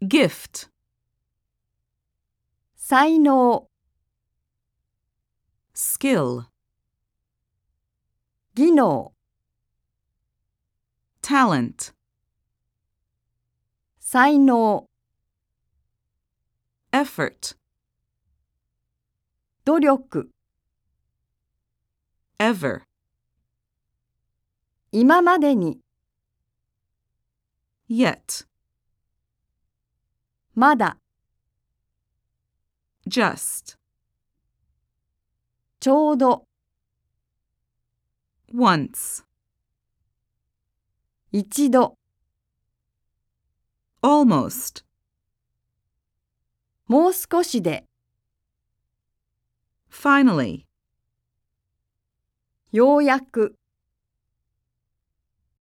gift, 才能、 skill, 技能、 talent, 才能、 effort, 努力、 ever, 今までに、 yet, まだ、 just, ちょうど、 once, 一度、 almost, もう少しで、 finally, ようやく。